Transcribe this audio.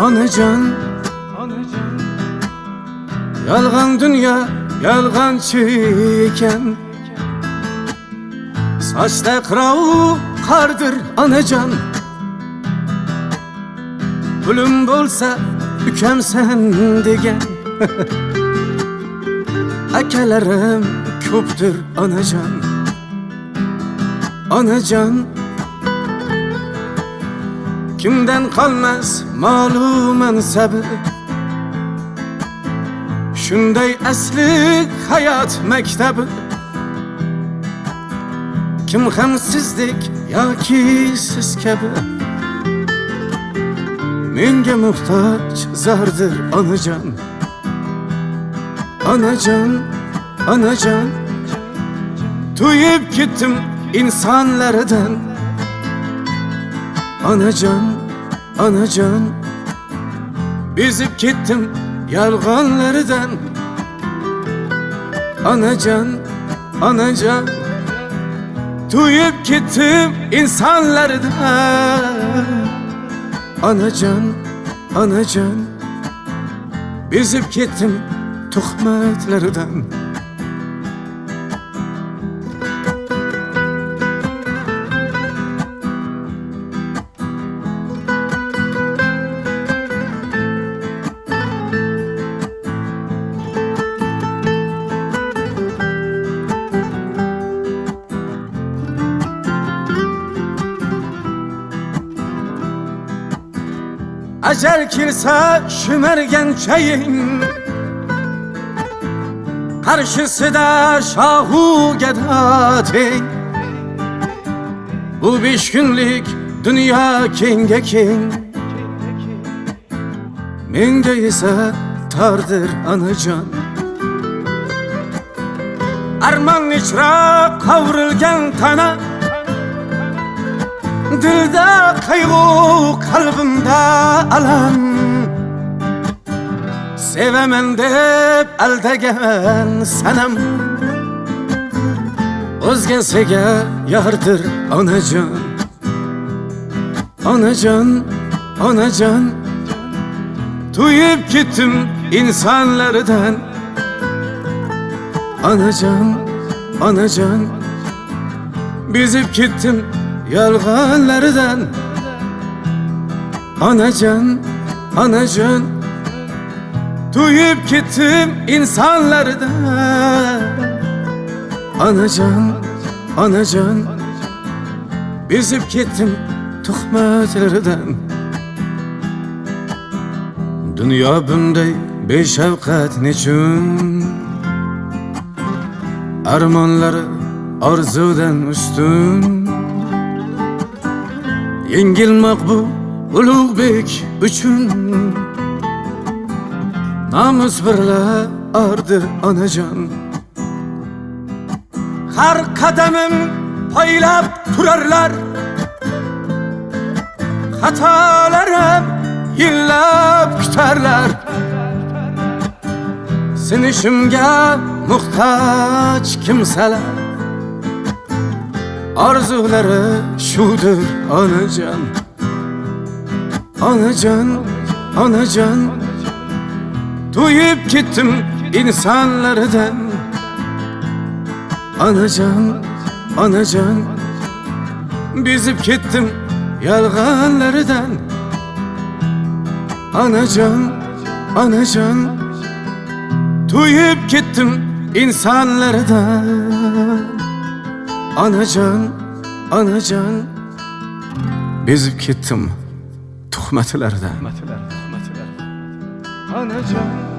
Anacan, yalgan dünya, yalgancı iken, saçta kıravu kardır anacan. Gülüm bolsa ükemsen degen akelerim köptür anacan. Anacan, kimden kalmaz malum mensebi, şunday asli hayat mektebi. Kim hemsizlik yoki siz kabi, menga muhtaç zardır anacan. Anacan, anacan, tuyup gittim insanlardan. Anacan, anacan, bizip gittim yalganlardan. Anacan, anacan, tuyup gittim insanlardan. Anacan, anacan, bizip gittim tuhmetlerden. Acel kirse şümergen çayın, karşısında şahu gedatın. Bu 5 günlük dünya kenge king, mende ise tardır anacan. Arman içra kavrulgan tana, dilda kaygı, kalbimde alam. Sevemen dep aldegen sanam, o'zgasiga yardır anacan. Anacan, anacan, tuyup gittim insanlardan. Anacan, anacan, bizip gittim yalganlardan. Anacan, anacan, tuyup gittim insanlardan. Anacan, anacan, bizip gittim tuhmetlerden. Dünya bunday beshafqat nechun, armonlari orzudan ustun. Yengilmoq bu ulug'bek uchun, namus birla ardır anacan. Har kademim paylab turarlar, hatalarım yillab küterler. Sinishimga muhtaç kimseler, arzuları şudur anacan. Anacan, anacan, tuyup gittim insanlardan. Anacan, anacan, bizip gittim yalganlardan. Anacan, anacan, tuyup gittim insanlardan. Anacan, anacan, bizip gittim tuhmetlerden. Anacan.